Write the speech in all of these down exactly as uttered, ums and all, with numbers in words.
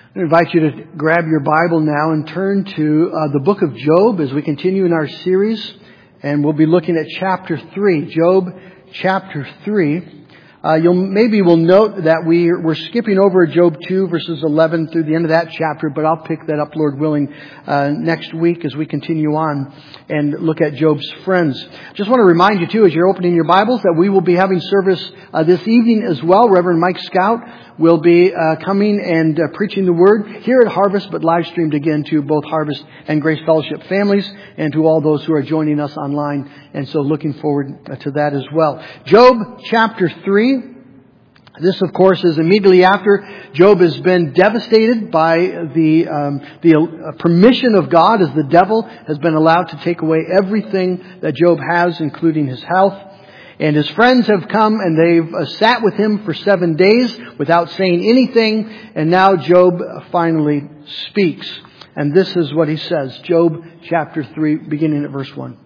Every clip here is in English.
I invite you to grab your Bible now and turn to uh, the book of Job as we continue in our series. And we'll be looking at chapter three, Job chapter three. Uh, you'll maybe will note that we, we're skipping over Job two, verses eleven through the end of that chapter, but I'll pick that up, Lord willing, uh, next week as we continue on and look at Job's friends. Just want to remind you, too, as you're opening your Bibles, that we will be having service uh, this evening as well. Reverend Mike Scout will be uh, coming and uh, preaching the Word here at Harvest, but live streamed again to both Harvest and Grace Fellowship families and to all those who are joining us online. And so looking forward uh, to that as well. Job chapter three. This, of course, is immediately after Job has been devastated by the um, the uh, permission of God, as the devil has been allowed to take away everything that Job has, including his health. And his friends have come and they've uh, sat with him for seven days without saying anything. And now Job finally speaks. And this is what he says. Job chapter three, beginning at verse one.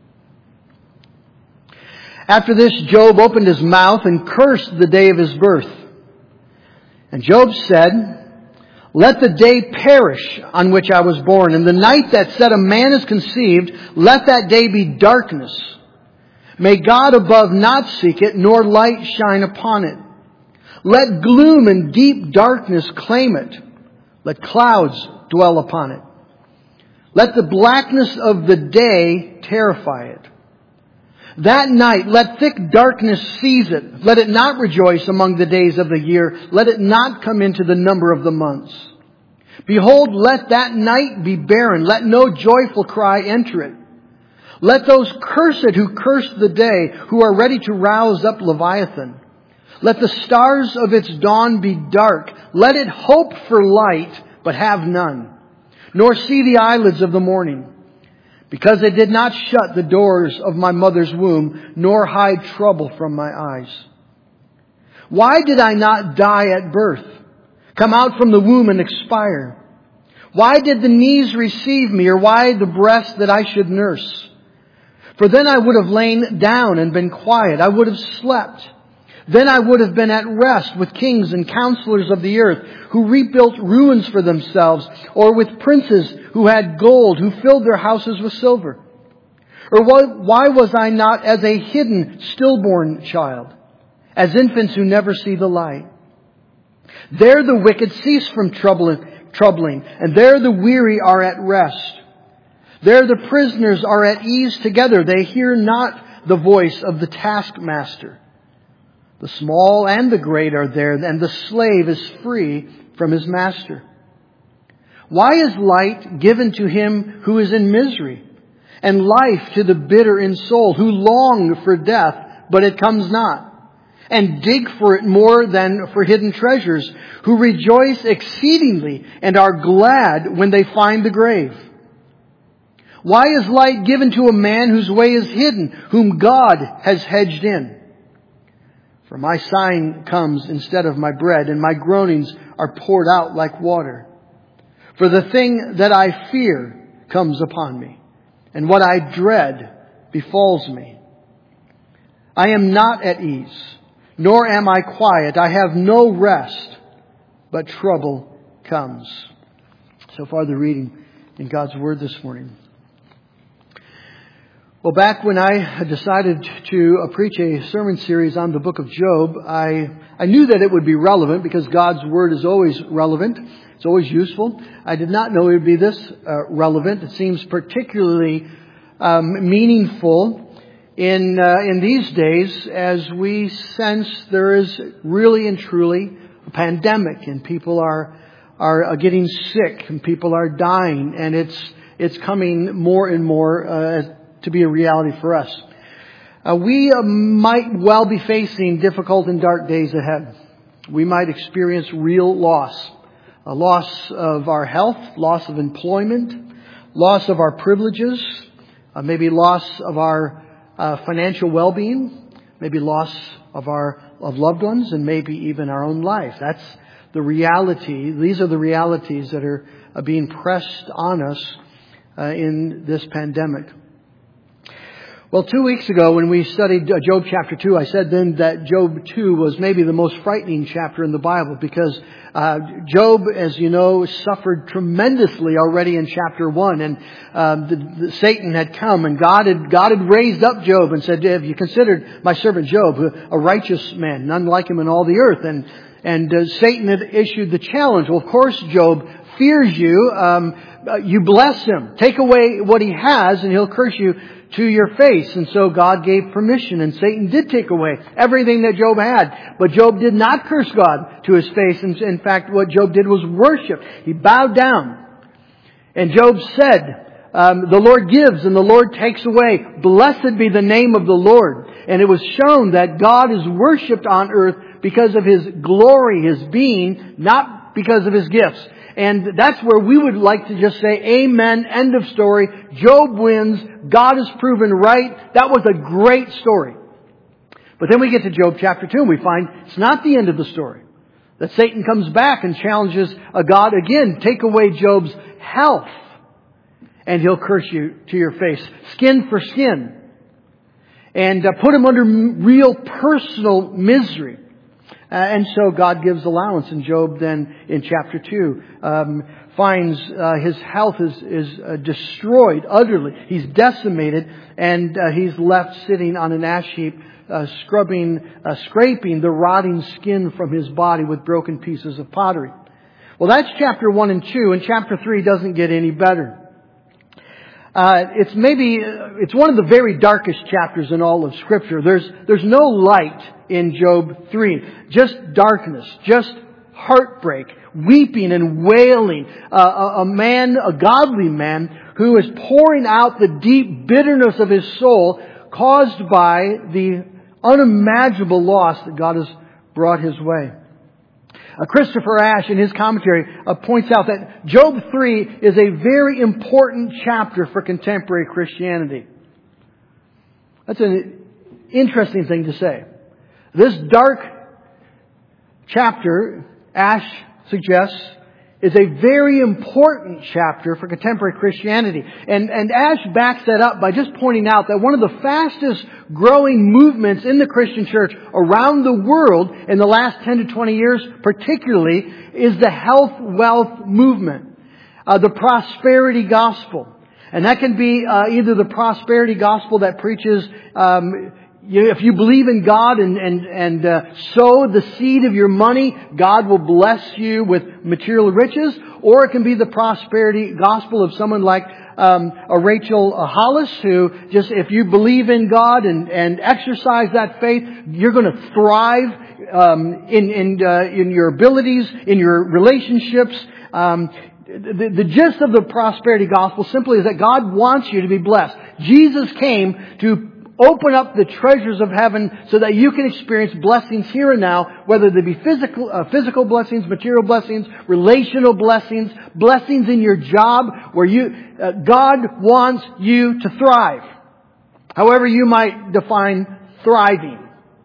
After this, Job opened his mouth and cursed the day of his birth. And Job said, "Let the day perish on which I was born, and the night that said a man is conceived, let that day be darkness. May God above not seek it, nor light shine upon it. Let gloom and deep darkness claim it. Let clouds dwell upon it. Let the blackness of the day terrify it. That night, let thick darkness seize it. Let it not rejoice among the days of the year. Let it not come into the number of the months. Behold, let that night be barren. Let no joyful cry enter it. Let those curse it who curse the day, who are ready to rouse up Leviathan. Let the stars of its dawn be dark. Let it hope for light, but have none, nor see the eyelids of the morning. Because they did not shut the doors of my mother's womb, nor hide trouble from my eyes. Why did I not die at birth, come out from the womb and expire? Why did the knees receive me, or why the breast that I should nurse? For then I would have lain down and been quiet. I would have slept. Then I would have been at rest with kings and counselors of the earth, who rebuilt ruins for themselves, or with princes who had gold, who filled their houses with silver. Or why was I not as a hidden stillborn child, as infants who never see the light? There the wicked cease from troubling, and there the weary are at rest. There the prisoners are at ease together. They hear not the voice of the taskmaster. The small and the great are there, and the slave is free from his master. Why is light given to him who is in misery, and life to the bitter in soul, who long for death, but it comes not, and dig for it more than for hidden treasures, who rejoice exceedingly and are glad when they find the grave? Why is light given to a man whose way is hidden, whom God has hedged in? For my sighing comes instead of my bread, and my groanings are poured out like water. For the thing that I fear comes upon me, and what I dread befalls me. I am not at ease, nor am I quiet. I have no rest, but trouble comes." So far the reading in God's Word this morning. Well, back when I decided to preach a sermon series on the book of Job, I, I knew that it would be relevant because God's Word is always relevant. It's always useful. I did not know it would be this uh, relevant. It seems particularly um, meaningful in uh, in these days as we sense there is really and truly a pandemic, and people are are getting sick, and people are dying, and it's it's coming more and more uh, to be a reality for us. Uh, we uh, might well be facing difficult and dark days ahead. We might experience real loss. A loss of our health, loss of employment, loss of our privileges, uh, maybe loss of our uh, financial well-being, maybe loss of our of loved ones, and maybe even our own life. That's the reality. These are the realities that are uh, being pressed on us uh, in this pandemic. Well, two weeks ago when we studied Job chapter two, I said then that Job two was maybe the most frightening chapter in the Bible because uh, Job, as you know, suffered tremendously already in chapter one, and uh, the, the, Satan had come, and God had God had raised up Job and said, "Have you considered my servant Job, a righteous man, none like him in all the earth?" And and uh, Satan had issued the challenge. Well, of course, Job fears you. Um, you bless him, take away what he has, and he'll curse you to your face. And so God gave permission, and Satan did take away everything that Job had. But Job did not curse God to his face. And in fact, what Job did was worship. He bowed down. And Job said, um, the Lord gives and the Lord takes away. Blessed be the name of the Lord. And it was shown that God is worshipped on earth because of His glory, His being, not because of His gifts. And that's where we would like to just say, amen, end of story. Job wins. God is proven right. That was a great story. But then we get to Job chapter two and we find it's not the end of the story. That Satan comes back and challenges a God again. Take away Job's health and he'll curse you to your face. Skin for skin. And uh, put him under real personal misery. Uh, and so God gives allowance. And Job then in chapter two um, finds uh, his health is, is uh, destroyed utterly. He's decimated and uh, he's left sitting on an ash heap uh, scrubbing, uh, scraping the rotting skin from his body with broken pieces of pottery. Well, that's chapter one and two, and chapter three doesn't get any better. Uh, it's maybe, it's one of the very darkest chapters in all of Scripture. There's, there's no light in Job three. Just darkness, just heartbreak, weeping and wailing. Uh, a, a man, a godly man, who is pouring out the deep bitterness of his soul caused by the unimaginable loss that God has brought his way. Uh, Christopher Ash, in his commentary, uh, points out that Job three is a very important chapter for contemporary Christianity. That's an interesting thing to say. This dark chapter, Ash suggests, is a very important chapter for contemporary Christianity. And, and Ash backs that up by just pointing out that one of the fastest growing movements in the Christian church around the world in the last ten to twenty years particularly is the health wealth movement, uh, the prosperity gospel. And that can be uh, either the prosperity gospel that preaches um, You, if you believe in God and, and, and uh, sow the seed of your money, God will bless you with material riches. Or it can be the prosperity gospel of someone like um, a Rachel Hollis, who just, if you believe in God and, and exercise that faith, you're going to thrive um, in, in, uh, in your abilities, in your relationships. Um, the, the gist of the prosperity gospel simply is that God wants you to be blessed. Jesus came to open up the treasures of heaven so that you can experience blessings here and now, whether they be physical, uh, physical blessings, material blessings, relational blessings, blessings in your job, where you, uh, God wants you to thrive. However you might define thriving.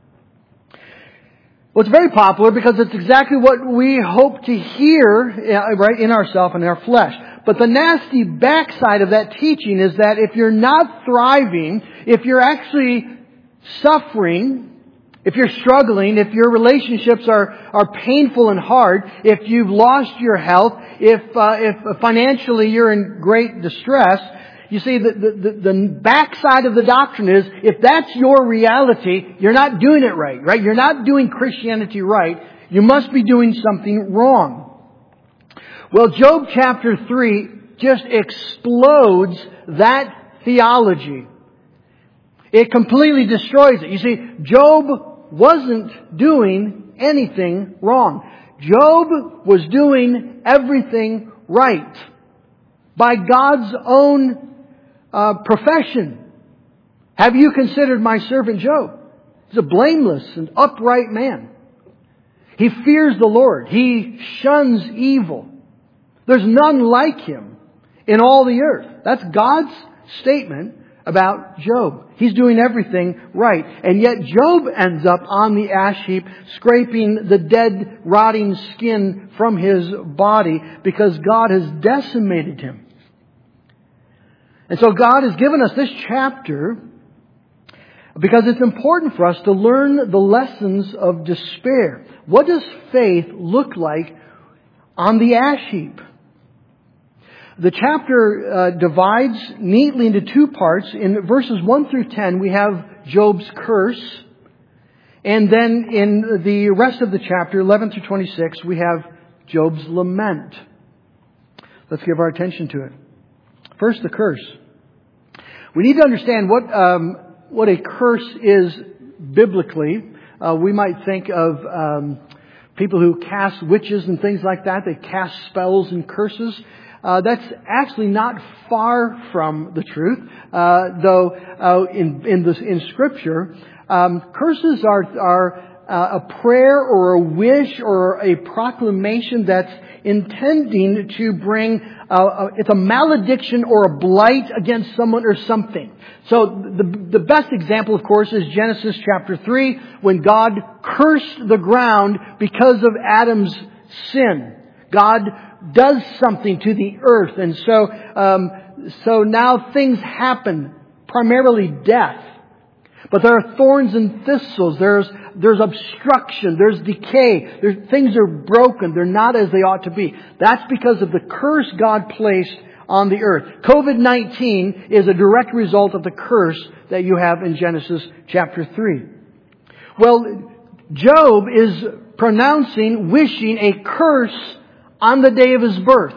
Well, it's very popular because it's exactly what we hope to hear, uh, right, in ourselves and in our flesh. But the nasty backside of that teaching is that if you're not thriving, if you're actually suffering, if you're struggling, if your relationships are, are painful and hard, if you've lost your health, if, uh, if financially you're in great distress, you see, the, the, the backside of the doctrine is, if that's your reality, you're not doing it right, right? You're not doing Christianity right. You must be doing something wrong. Well, Job chapter three just explodes that theology. It completely destroys it. You see, Job wasn't doing anything wrong. Job was doing everything right by God's own uh, profession. Have you considered my servant Job? He's a blameless and upright man. He fears the Lord. He shuns evil. There's none like him in all the earth. That's God's statement about Job. He's doing everything right. And yet Job ends up on the ash heap, scraping the dead, rotting skin from his body because God has decimated him. And so God has given us this chapter Because it's important for us to learn the lessons of despair. What does faith look like on the ash heap? The chapter uh, divides neatly into two parts. In verses one through ten, we have Job's curse. And then in the rest of the chapter, eleven through twenty-six, we have Job's lament. Let's give our attention to it. First, the curse. We need to understand what um, what a curse is biblically. Uh, we might think of um, people who cast witches and things like that. They cast spells and curses. Uh, that's actually not far from the truth, uh, though uh, in in, this, in Scripture, um, curses are are uh, a prayer or a wish or a proclamation that's intending to bring uh, a, it's a malediction or a blight against someone or something. So the the best example, of course, is Genesis chapter three, when God cursed the ground because of Adam's sin. God does something to the earth, and so um, so now things happen, primarily death. But there are thorns and thistles. There's there's obstruction. There's decay. There's, things are broken. They're not as they ought to be. That's because of the curse God placed on the earth. covid nineteen is a direct result of the curse that you have in Genesis chapter three. Well, Job is pronouncing, wishing a curse on the day of his birth.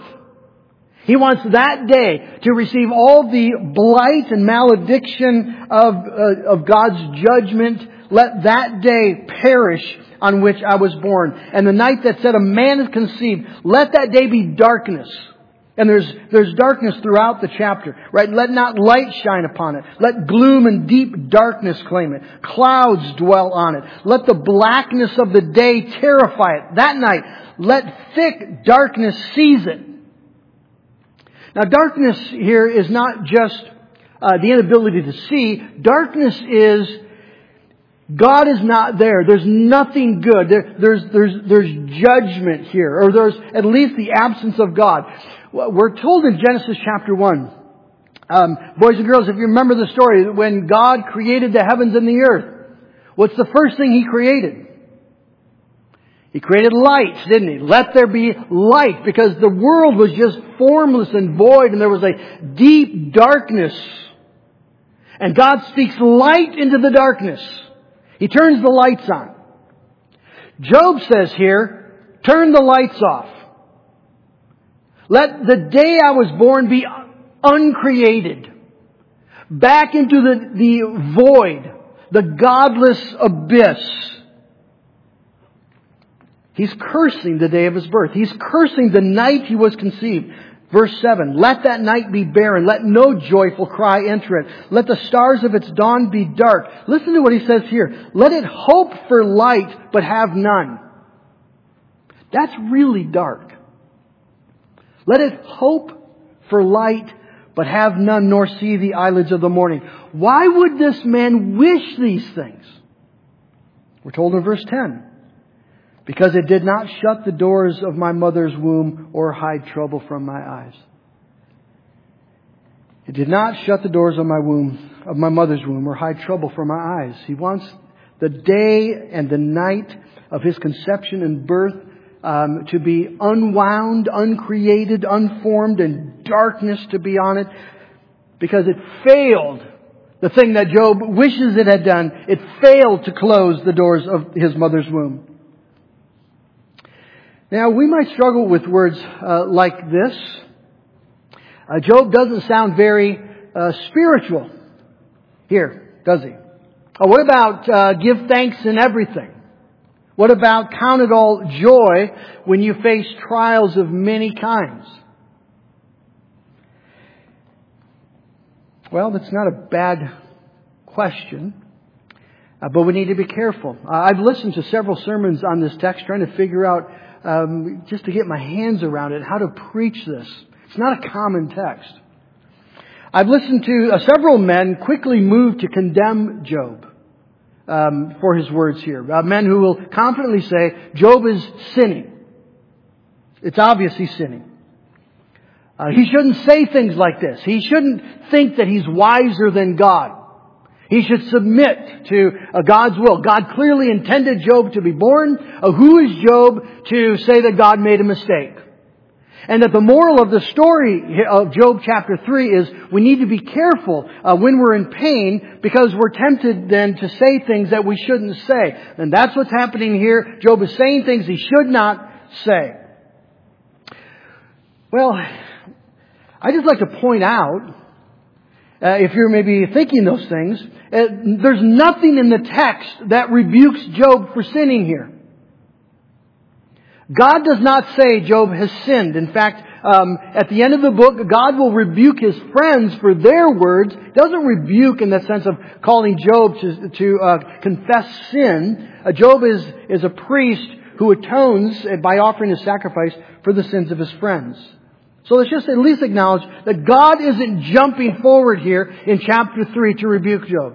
He wants that day to receive all the blight and malediction of, uh, of God's judgment. Let that day perish on which I was born. And the night that said a man is conceived, let that day be darkness. And there's, there's darkness throughout the chapter, right? Let not light shine upon it. Let gloom and deep darkness claim it. Clouds dwell on it. Let the blackness of the day terrify it. That night, let thick darkness seize it. Now, darkness here is not just uh, the inability to see. Darkness is God is not there. There's nothing good. There, there's there's there's judgment here, or there's at least the absence of God. We're told in Genesis chapter one, um, boys and girls, if you remember the story, when God created the heavens and the earth, what's the first thing He created? He created lights, didn't He? Let there be light, because the world was just formless and void, and there was a deep darkness. And God speaks light into the darkness. He turns the lights on. Job says here, turn the lights off. Let the day I was born be uncreated. Back into the, the void, the godless abyss. He's cursing the day of his birth. He's cursing the night he was conceived. Verse seven, let that night be barren. Let no joyful cry enter it. Let the stars of its dawn be dark. Listen to what he says here. Let it hope for light, but have none. That's really dark. Let it hope for light, but have none, nor see the eyelids of the morning. Why would this man wish these things? We're told in verse ten. Because it did not shut the doors of my mother's womb or hide trouble from my eyes. It did not shut the doors of my womb, of my mother's womb, or hide trouble from my eyes. He wants the day and the night of his conception and birth um, to be unwound, uncreated, unformed, and darkness to be on it, because it failed. The thing that Job wishes it had done, it failed to close the doors of his mother's womb. Now, we might struggle with words uh, like this. Uh, Job doesn't sound very uh, spiritual here, does he? Oh, what about uh, give thanks in everything? What about count it all joy when you face trials of many kinds? Well, that's not a bad question, uh, but we need to be careful. Uh, I've listened to several sermons on this text trying to figure out Um, just to get my hands around it, how to preach this. It's not a common text. I've listened to uh, several men quickly move to condemn Job um, for his words here. Uh, men who will confidently say, Job is sinning. It's obvious he's sinning. Uh, he shouldn't say things like this. He shouldn't think that he's wiser than God. He should submit to uh, God's will. God clearly intended Job to be born. Uh, who is Job to say that God made a mistake? And that the moral of the story of Job chapter three is we need to be careful uh, when we're in pain, because we're tempted then to say things that we shouldn't say. And that's what's happening here. Job is saying things he should not say. Well, I just like to point out, uh, if you're maybe thinking those things, uh, there's nothing in the text that rebukes Job for sinning here. God does not say Job has sinned. In fact, um, at the end of the book, God will rebuke his friends for their words. He doesn't rebuke in the sense of calling Job to, to uh, confess sin. Uh, Job is, is a priest who atones by offering his sacrifice for the sins of his friends. So let's just at least acknowledge that God isn't jumping forward here in chapter three to rebuke Job.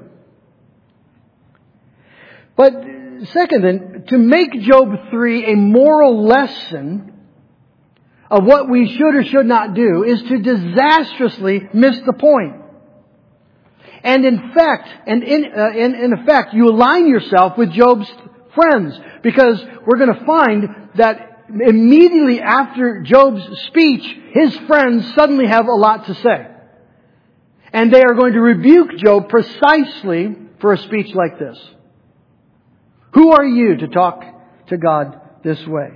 But second then, to make Job three a moral lesson of what we should or should not do is to disastrously miss the point. And in fact, and in, uh, in, in effect, you align yourself with Job's friends, because we're going to find that immediately after Job's speech, his friends suddenly have a lot to say. And they are going to rebuke Job precisely for a speech like this. Who are you to talk to God this way?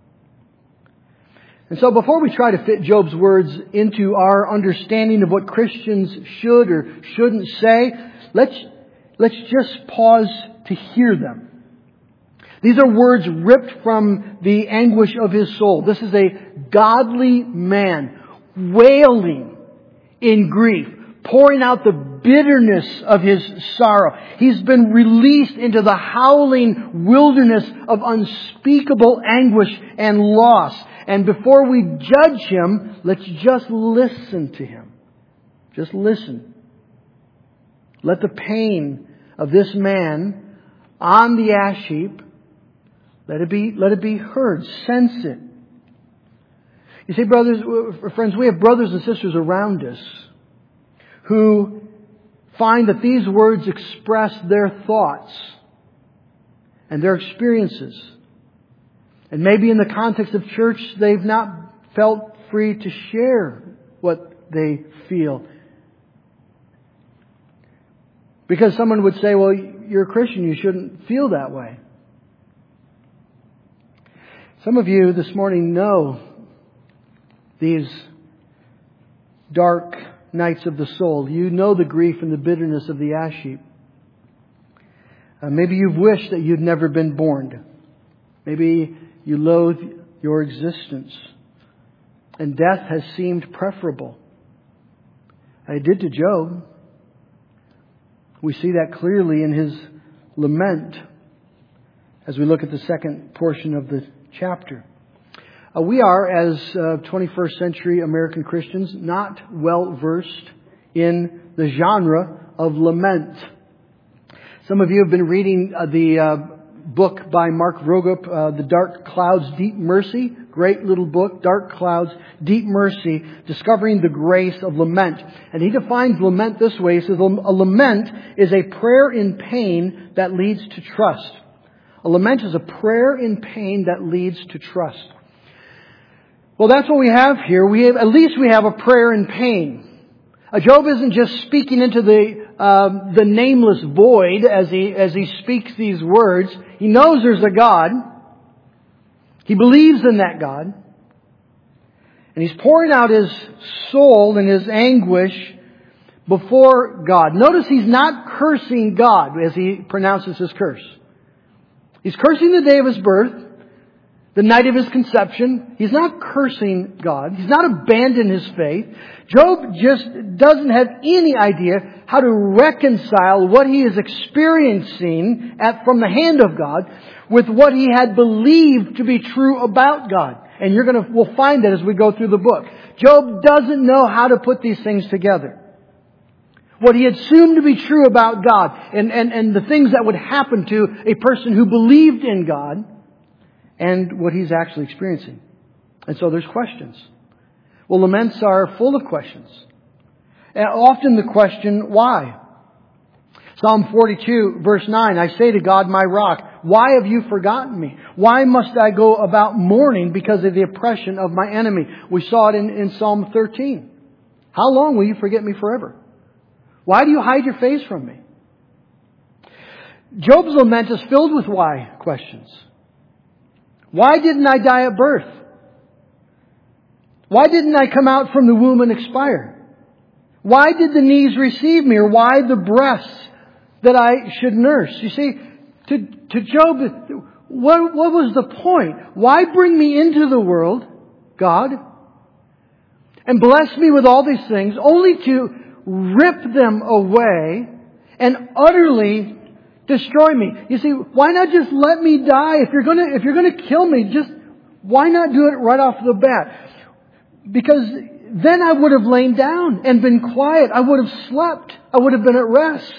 And so before we try to fit Job's words into our understanding of what Christians should or shouldn't say, let's, let's just pause to hear them. These are words ripped from the anguish of his soul. This is a godly man wailing in grief, pouring out the bitterness of his sorrow. He's been released into the howling wilderness of unspeakable anguish and loss. And before we judge him, let's just listen to him. Just listen. Let the pain of this man on the ash heap, let it be, let it be heard. Sense it. You see, brothers, friends, we have brothers and sisters around us who find that these words express their thoughts and their experiences. And maybe in the context of church, they've not felt free to share what they feel. Because someone would say, well, you're a Christian, you shouldn't feel that way. Some of you this morning know these dark nights of the soul. You know the grief and the bitterness of the ash heap. Uh, maybe you've wished that you'd never been born. Maybe you loathe your existence. And death has seemed preferable. It did to Job. We see that clearly in his lament as we look at the second portion of the chapter. Uh, we are, as uh, twenty-first century American Christians, not well versed in the genre of lament. Some of you have been reading uh, the uh, book by Mark Vroegop, uh, The Dark Clouds, Deep Mercy. Great little book, Dark Clouds, Deep Mercy, Discovering the Grace of Lament. And he defines lament this way. He says, a lament is a prayer in pain that leads to trust. A lament is a prayer in pain that leads to trust. Well, that's what we have here. We have, at least we have a prayer in pain. Uh, Job isn't just speaking into the uh, the nameless void as he as he speaks these words. He knows there's a God. He believes in that God. And he's pouring out his soul and his anguish before God. Notice he's not cursing God as he pronounces his curse. He's cursing the day of his birth, the night of his conception. He's not cursing God. He's not abandoned his faith. Job just doesn't have any idea how to reconcile what he is experiencing at, from the hand of God with what he had believed to be true about God. And you're gonna, we'll find that as we go through the book. Job doesn't know how to put these things together. What he assumed to be true about God and, and, and the things that would happen to a person who believed in God and what he's actually experiencing. And so there's questions. Well, laments are full of questions. And often the question, why? Psalm forty-two, verse nine, I say to God, my rock, why have you forgotten me? Why must I go about mourning because of the oppression of my enemy? We saw it in, in Psalm thirteen. How long will you forget me forever? Why do you hide your face from me? Job's lament is filled with why questions. Why didn't I die at birth? Why didn't I come out from the womb and expire? Why did the knees receive me? Or why the breasts that I should nurse? You see, to, to Job, what, what was the point? Why bring me into the world, God, and bless me with all these things, only to rip them away and utterly destroy me? You see, why not just let me die? If you're gonna, if you're gonna kill me, just why not do it right off the bat? Because then I would have lain down and been quiet. I would have slept. I would have been at rest.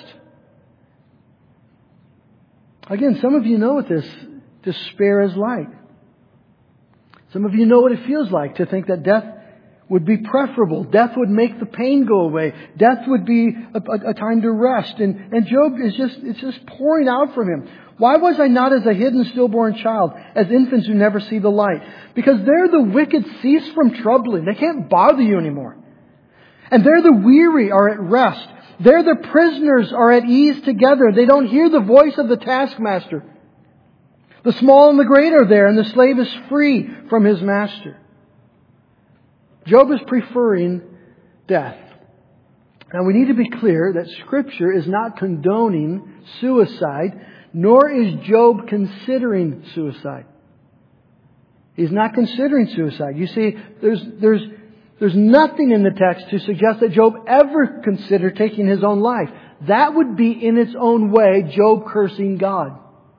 Again, some of you know what this despair is like. Some of you know what it feels like to think that death would be preferable. Death would make the pain go away. Death would be a, a, a time to rest. And, and Job is just, it's just pouring out from him. Why was I not as a hidden stillborn child, as infants who never see the light? Because there the wicked cease from troubling. They can't bother you anymore. And there the weary are at rest. There the prisoners are at ease together. They don't hear the voice of the taskmaster. The small and the great are there, and the slave is free from his master. Job is preferring death. Now we need to be clear that Scripture is not condoning suicide, nor is Job considering suicide. He's not considering suicide. You see, there's, there's, there's nothing in the text to suggest that Job ever considered taking his own life. That would be in its own way Job cursing God.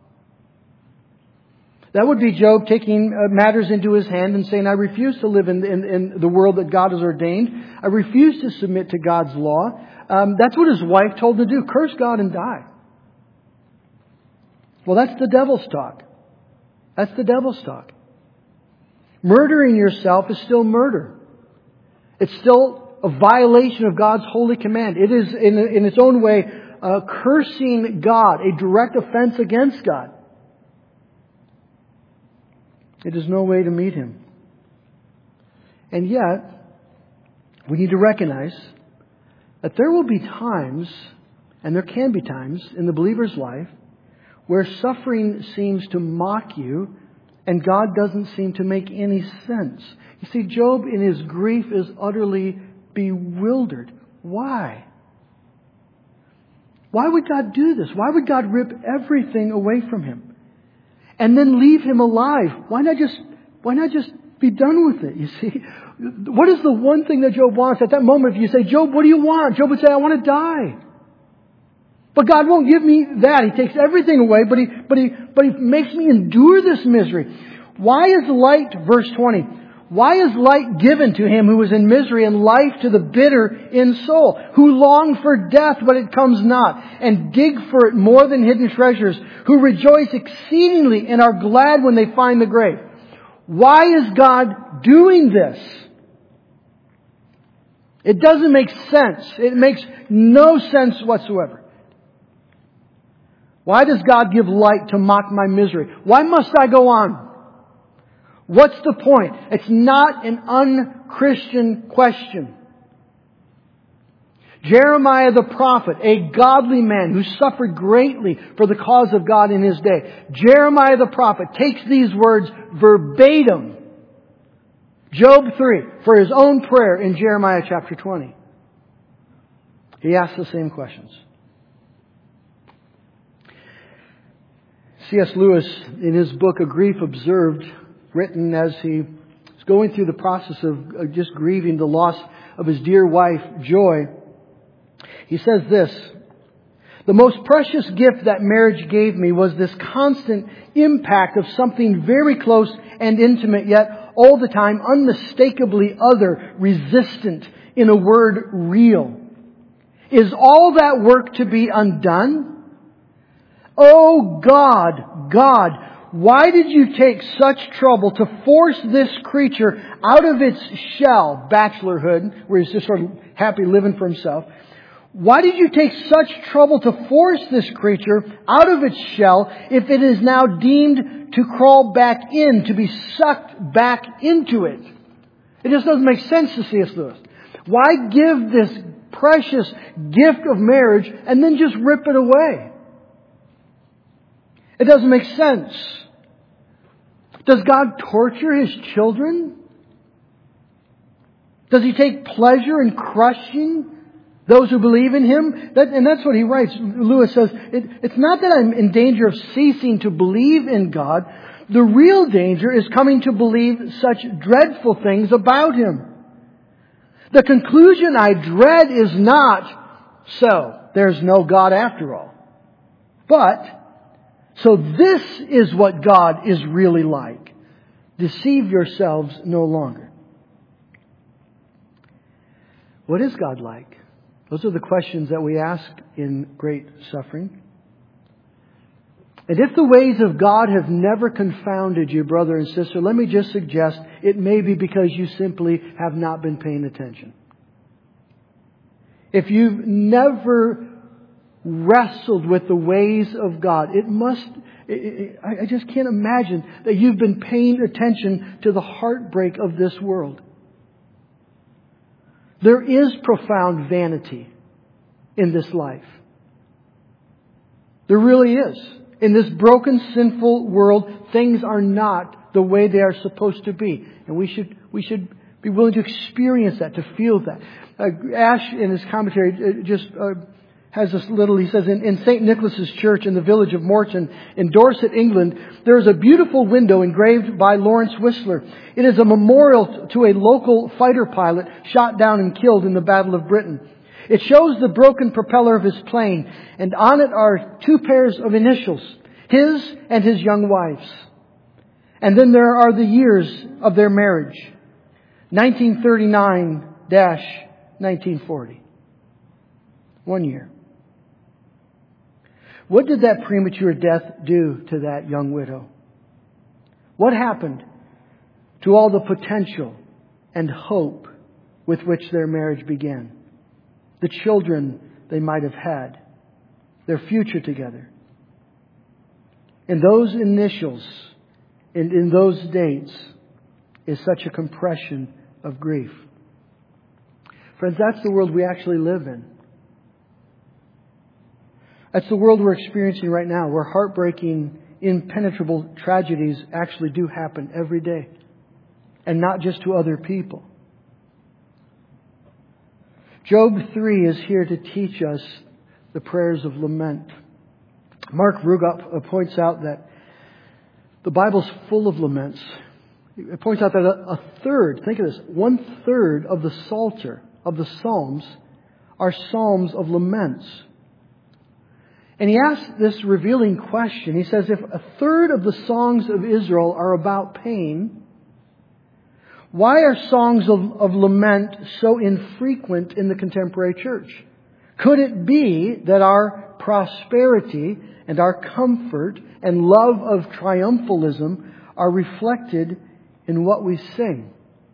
That would be Job taking matters into his hand and saying, I refuse to live in, in, in the world that God has ordained. I refuse to submit to God's law. Um, that's what his wife told him to do. Curse God and die. Well, that's the devil's talk. That's the devil's talk. Murdering yourself is still murder. It's still a violation of God's holy command. It is, in, in its own way, uh, cursing God, a direct offense against God. It is no way to meet Him. And yet, we need to recognize that there will be times, and there can be times in the believer's life, where suffering seems to mock you and God doesn't seem to make any sense. You see, Job in his grief is utterly bewildered. Why? Why would God do this? Why would God rip everything away from him and then leave him alive? Why not just, why not just be done with it? You see, what is the one thing that Job wants at that moment? If you say, Job, what do you want? Job would say, I want to die. But God won't give me that. He takes everything away, but He, but He, but He makes me endure this misery. Why is light, verse twenty, why is light given to him who is in misery, and life to the bitter in soul, who long for death, but it comes not, and dig for it more than hidden treasures, who rejoice exceedingly and are glad when they find the grave? Why is God doing this? It doesn't make sense. It makes no sense whatsoever. Why does God give light to mock my misery? Why must I go on? What's the point? It's not an un-Christian question. Jeremiah the prophet, a godly man who suffered greatly for the cause of God in his day. Jeremiah the prophet takes these words verbatim. Job three, for his own prayer in Jeremiah chapter twenty. He asks the same questions. C S Lewis, in his book, A Grief Observed, written as he was going through the process of just grieving the loss of his dear wife, Joy, he says this: the most precious gift that marriage gave me was this constant impact of something very close and intimate, yet all the time unmistakably other, resistant, in a word, real. Is all that work to be undone? Oh God, God, why did you take such trouble to force this creature out of its shell, bachelorhood, where he's just sort of happy living for himself? Why did you take such trouble to force this creature out of its shell if it is now deemed to crawl back in, to be sucked back into it? It just doesn't make sense to C S Lewis. Why give this precious gift of marriage and then just rip it away? It doesn't make sense. Does God torture His children? Does He take pleasure in crushing those who believe in Him? That, and that's what he writes. Lewis says, it, it's not that I'm in danger of ceasing to believe in God. The real danger is coming to believe such dreadful things about Him. The conclusion I dread is not, so, there's no God after all. But, so this is what God is really like. Deceive yourselves no longer. What is God like? Those are the questions that we ask in great suffering. And if the ways of God have never confounded you, brother and sister, let me just suggest it may be because you simply have not been paying attention. If you've never wrestled with the ways of God, it must, it, it, I just can't imagine that you've been paying attention to the heartbreak of this world. There is profound vanity in this life. There really is. In this broken, sinful world, things are not the way they are supposed to be. And we should we should be willing to experience that, to feel that. Uh, Ash, in his commentary, just uh, has this little, he says, in, in Saint Nicholas's Church in the village of Morton in Dorset, England, there is a beautiful window engraved by Lawrence Whistler. It is a memorial to a local fighter pilot shot down and killed in the Battle of Britain. It shows the broken propeller of his plane, and on it are two pairs of initials, his and his young wife's. And then there are the years of their marriage, nineteen thirty-nine to nineteen forty. One year. What did that premature death do to that young widow? What happened to all the potential and hope with which their marriage began? The children they might have had, their future together. And those initials, and in those dates, is such a compression of grief. Friends, that's the world we actually live in. That's the world we're experiencing right now, where heartbreaking, impenetrable tragedies actually do happen every day. And not just to other people. Job three is here to teach us the prayers of lament. Mark Rugup points out that the Bible's full of laments. It points out that a, a third, think of this, one third of the Psalter, of the Psalms, are psalms of laments. And he asks this revealing question. He says, if a third of the songs of Israel are about pain, why are songs of, of lament so infrequent in the contemporary church? Could it be that our prosperity and our comfort and love of triumphalism are reflected in what we sing?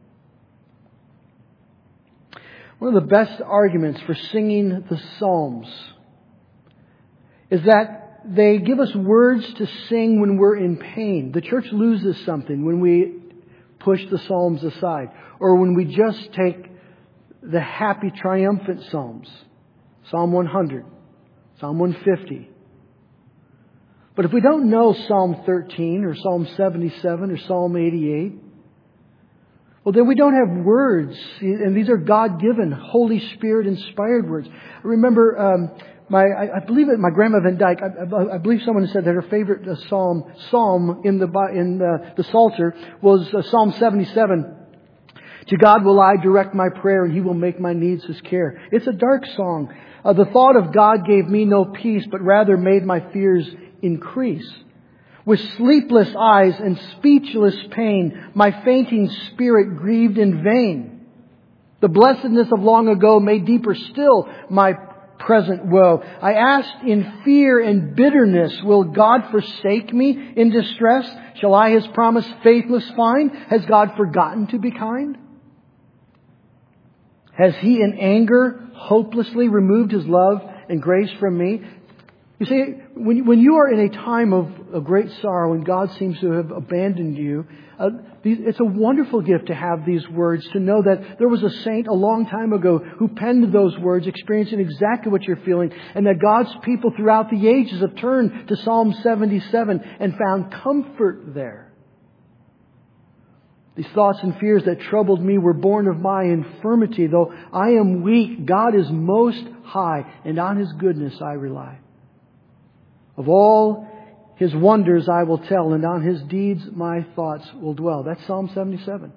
One of the best arguments for singing the Psalms is that they give us words to sing when we're in pain. The church loses something when we push the Psalms aside, or when we just take the happy, triumphant Psalms. Psalm one hundred, Psalm one fifty. But if we don't know Psalm thirteen, or Psalm seventy-seven, or Psalm eighty-eight, well, then we don't have words. And these are God-given, Holy Spirit-inspired words. I remember, um, my, I, I believe it, my Grandma Van Dyke, I, I, I believe someone said that her favorite uh, psalm, psalm in the, in the, the Psalter was uh, Psalm seventy-seven. To God will I direct my prayer, and He will make my needs His care. It's a dark song. Uh, the thought of God gave me no peace, but rather made my fears increase. With sleepless eyes and speechless pain, my fainting spirit grieved in vain. The blessedness of long ago made deeper still my present woe. I asked in fear and bitterness, will God forsake me in distress? Shall I His promise faithless find? Has God forgotten to be kind? Has He in anger hopelessly removed His love and grace from me? You see, when, when you are in a time of, of great sorrow and God seems to have abandoned you, uh, these, it's a wonderful gift to have these words, to know that there was a saint a long time ago who penned those words, experiencing exactly what you're feeling, and that God's people throughout the ages have turned to Psalm seventy-seven and found comfort there. These thoughts and fears that troubled me were born of my infirmity. Though I am weak, God is most high, and on His goodness I rely. Of all His wonders I will tell, and on His deeds my thoughts will dwell. That's Psalm seventy-seven.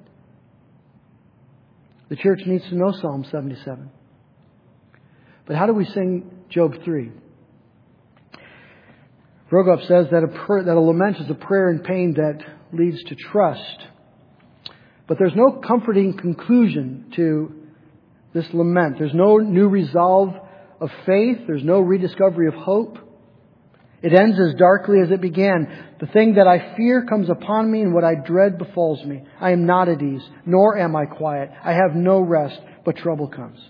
The church needs to know Psalm seventy-seven. But how do we sing Job three? Vroegop says that a, prayer, that a lament is a prayer in pain that leads to trust. But there's no comforting conclusion to this lament. There's no new resolve of faith. There's no rediscovery of hope. It ends as darkly as it began. The thing that I fear comes upon me, and what I dread befalls me. I am not at ease, nor am I quiet. I have no rest, but trouble comes.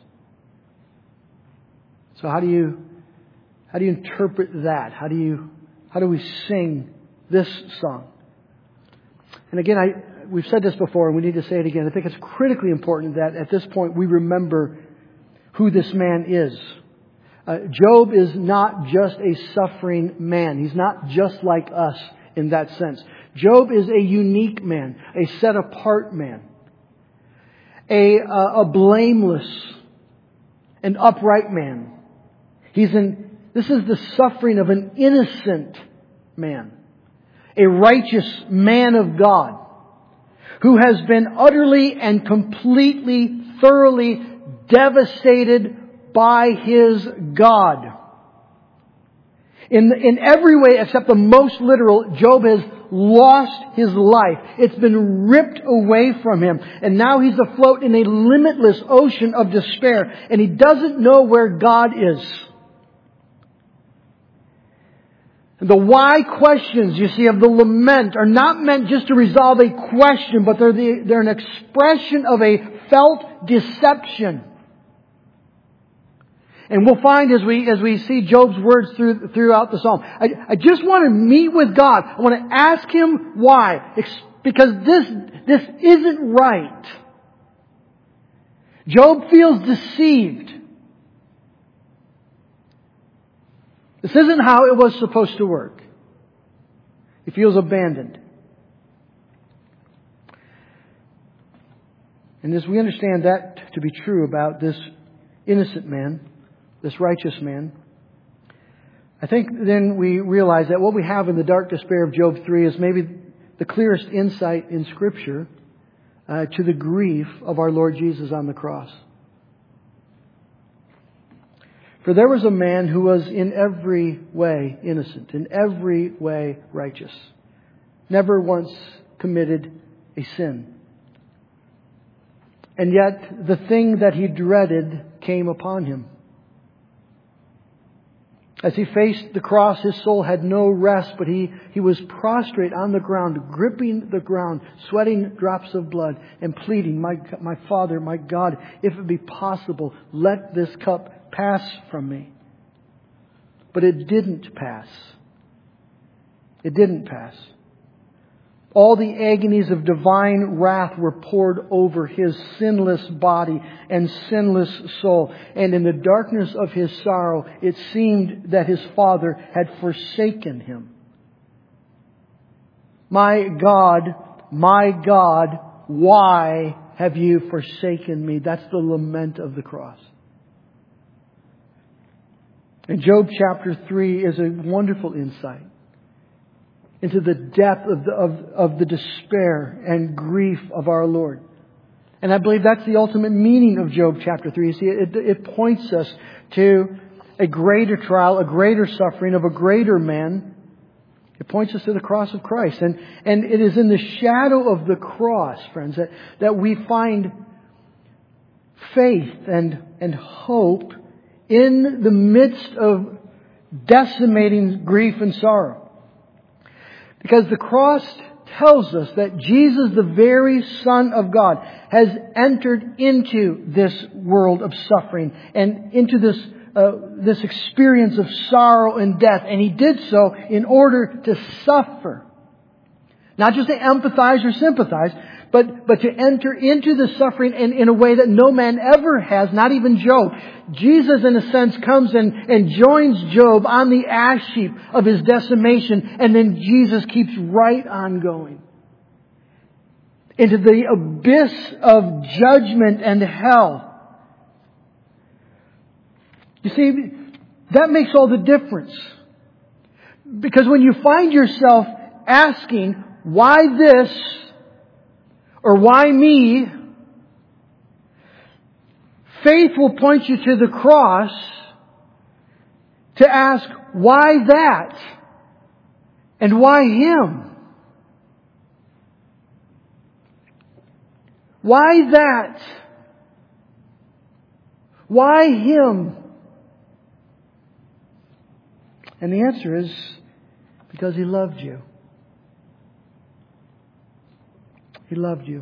So how do you, how do you interpret that? How do you, how do we sing this song? And again, I, we've said this before, and we need to say it again. I think it's critically important that at this point we remember who this man is. Uh, Job is not just a suffering man. He's not just like us in that sense. Job is a unique man, a set-apart man, a, uh, a blameless and upright man. He's in. This is the suffering of an innocent man, a righteous man of God, who has been utterly and completely, thoroughly devastated by his God. In, in every way except the most literal, Job has lost his life. It's been ripped away from him. And now he's afloat in a limitless ocean of despair. And he doesn't know where God is. And the why questions, you see, of the lament are not meant just to resolve a question, but they're, the, they're an expression of a felt deception. And we'll find as we as we see Job's words through, throughout the psalm. I, I just want to meet with God. I want to ask Him why. Because this, this isn't right. Job feels deceived. This isn't how it was supposed to work. He feels abandoned. And as we understand that to be true about this innocent man, this righteous man, I think then we realize that what we have in the dark despair of Job three is maybe the clearest insight in Scripture uh, to the grief of our Lord Jesus on the cross. For there was a man who was in every way innocent, in every way righteous, never once committed a sin. And yet the thing that he dreaded came upon him. As he faced the cross, his soul had no rest, but he, he was prostrate on the ground, gripping the ground, sweating drops of blood, and pleading, my, my Father, my God, if it be possible, let this cup pass from me. But it didn't pass. It didn't pass. All the agonies of divine wrath were poured over His sinless body and sinless soul. And in the darkness of His sorrow, it seemed that His Father had forsaken Him. My God, my God, why have you forsaken me? That's the lament of the cross. And Job chapter three is a wonderful insight into the depth of the, of, of the despair and grief of our Lord. And I believe that's the ultimate meaning of Job chapter three. You see, it, it points us to a greater trial, a greater suffering of a greater man. It points us to the cross of Christ. And, and it is in the shadow of the cross, friends, that, that we find faith and, and hope in the midst of decimating grief and sorrow. Because the cross tells us that Jesus, the very Son of God, has entered into this world of suffering and into this uh, this experience of sorrow and death. And He did so in order to suffer. Not just to empathize or sympathize, but, but to enter into the suffering in, in a way that no man ever has, not even Job. Jesus, in a sense, comes and, and joins Job on the ash heap of his decimation, and then Jesus keeps right on going into the abyss of judgment and hell. You see, that makes all the difference. Because when you find yourself asking, why this? Or why me? Faith will point you to the cross to ask, why that? And why Him? Why that? Why Him? And the answer is, because He loved you. He loved you.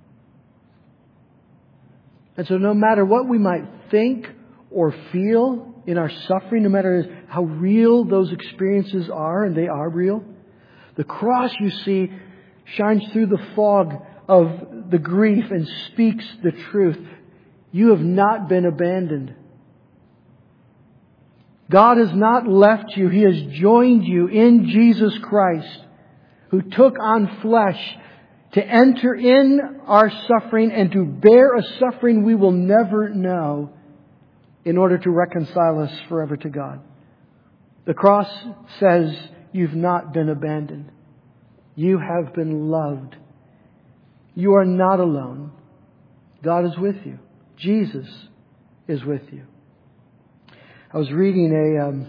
And so no matter what we might think or feel in our suffering, no matter how real those experiences are, and they are real, the cross, you see, shines through the fog of the grief and speaks the truth. You have not been abandoned. God has not left you. He has joined you in Jesus Christ, who took on flesh to enter in our suffering and to bear a suffering we will never know in order to reconcile us forever to God. The cross says you've not been abandoned. You have been loved. You are not alone. God is with you. Jesus is with you. I was reading a um,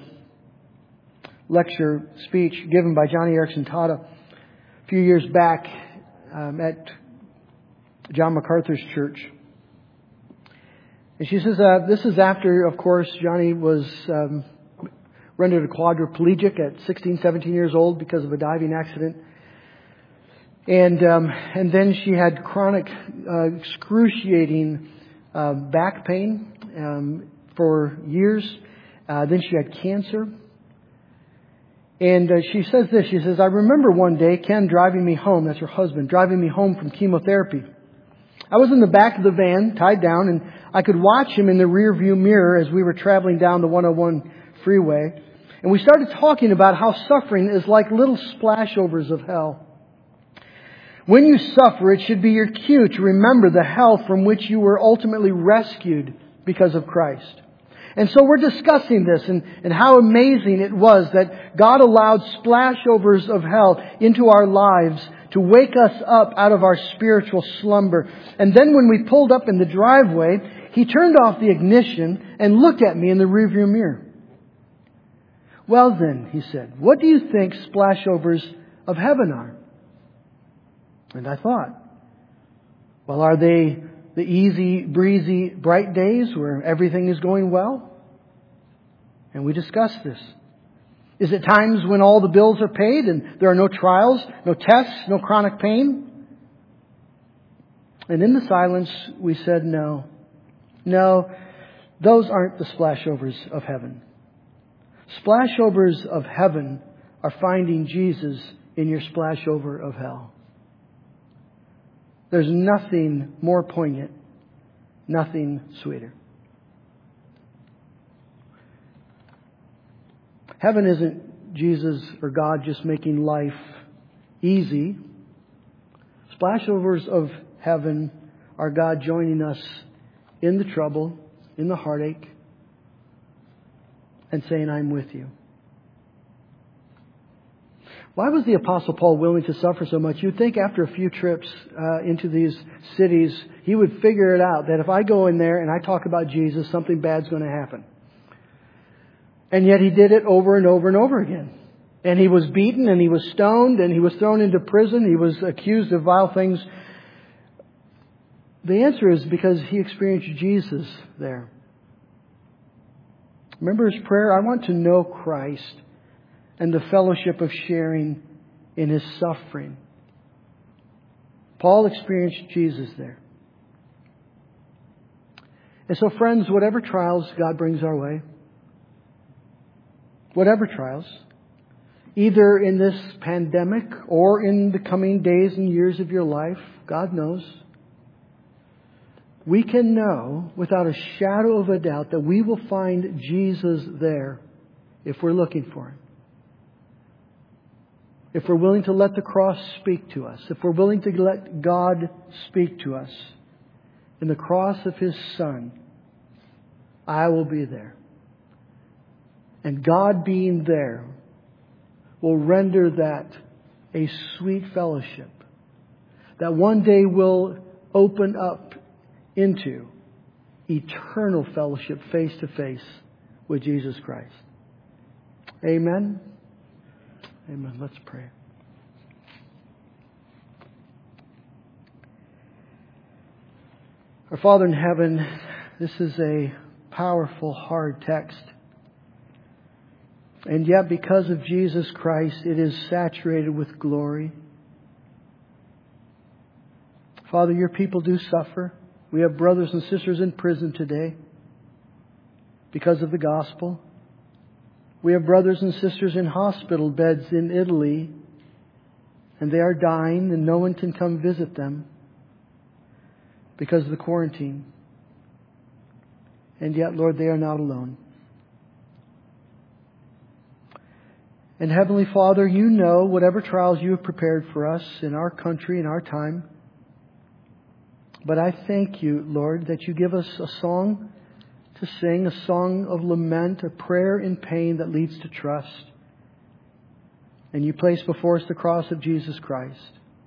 lecture speech given by Johnny Erickson Tada a few years back um, at John MacArthur's church. And she says, uh, this is after, of course, Johnny was um, rendered a quadriplegic at sixteen, seventeen years old because of a diving accident. And um, and then she had chronic, uh, excruciating uh, back pain um, for years. Uh, then she had cancer. And uh, she says this, she says, I remember one day Ken driving me home, that's her husband, driving me home from chemotherapy. I was in the back of the van, tied down, and I could watch him in the rear view mirror as we were traveling down the one oh one freeway. And we started talking about how suffering is like little splashovers of hell. When you suffer, it should be your cue to remember the hell from which you were ultimately rescued because of Christ. And so we're discussing this and, and how amazing it was that God allowed splashovers of hell into our lives to wake us up out of our spiritual slumber. And then when we pulled up in the driveway, He turned off the ignition and looked at me in the rearview mirror. Well then, He said, what do you think splashovers of heaven are? And I thought, well, are they the easy, breezy, bright days where everything is going well? And we discussed this. Is it times when all the bills are paid and there are no trials, no tests, no chronic pain? And in the silence, we said no. No, those aren't the splashovers of heaven. Splashovers of heaven are finding Jesus in your splashover of hell. There's nothing more poignant, nothing sweeter. Heaven isn't Jesus or God just making life easy. Splashovers of heaven are God joining us in the trouble, in the heartache, and saying, I'm with you. Why was the Apostle Paul willing to suffer so much? You'd think after a few trips uh, into these cities, he would figure it out that if I go in there and I talk about Jesus, something bad's going to happen. And yet he did it over and over and over again. And he was beaten and he was stoned and he was thrown into prison. He was accused of vile things. The answer is because he experienced Jesus there. Remember his prayer? I want to know Christ and the fellowship of sharing in His suffering. Paul experienced Jesus there. And so, friends, whatever trials God brings our way, whatever trials, either in this pandemic or in the coming days and years of your life, God knows, we can know without a shadow of a doubt that we will find Jesus there if we're looking for Him. If we're willing to let the cross speak to us, if we're willing to let God speak to us in the cross of His Son, I will be there. And God being there will render that a sweet fellowship that one day will open up into eternal fellowship face to face with Jesus Christ. Amen. Amen. Let's pray. Our Father in heaven, this is a powerful, hard text. And yet, because of Jesus Christ, it is saturated with glory. Father, your people do suffer. We have brothers and sisters in prison today because of the gospel. We have brothers and sisters in hospital beds in Italy, and they are dying, and no one can come visit them because of the quarantine. And yet, Lord, they are not alone. And Heavenly Father, you know whatever trials you have prepared for us in our country, in our time. But I thank you, Lord, that you give us a song to sing, a song of lament, a prayer in pain that leads to trust. And you place before us the cross of Jesus Christ.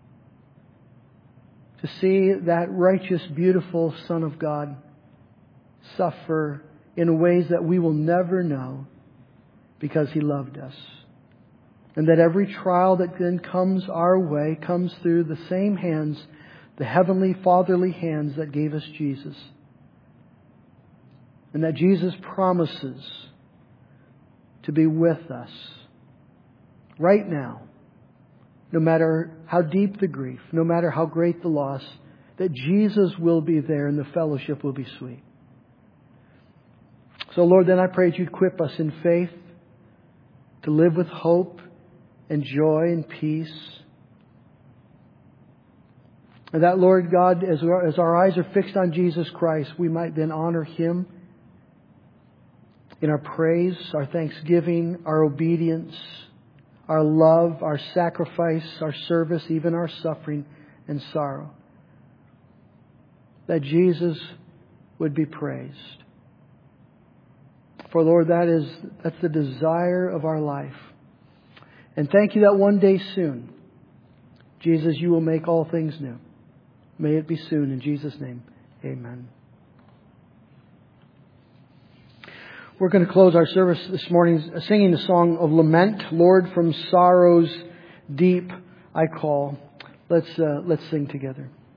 To see that righteous, beautiful Son of God suffer in ways that we will never know because He loved us. And that every trial that then comes our way comes through the same hands, the heavenly, fatherly hands that gave us Jesus. And that Jesus promises to be with us right now, no matter how deep the grief, no matter how great the loss, that Jesus will be there and the fellowship will be sweet. So Lord, then I pray that you'd equip us in faith to live with hope and joy and peace. And that, Lord God, as our, as our eyes are fixed on Jesus Christ, we might then honor Him in our praise, our thanksgiving, our obedience, our love, our sacrifice, our service, even our suffering and sorrow. That Jesus would be praised. For Lord, that is that's the desire of our life. And thank you that one day soon, Jesus, you will make all things new. May it be soon. In Jesus' name, amen. We're going to close our service this morning singing the song of lament. Lord, from sorrow's deep I call. Let's uh, let's sing together.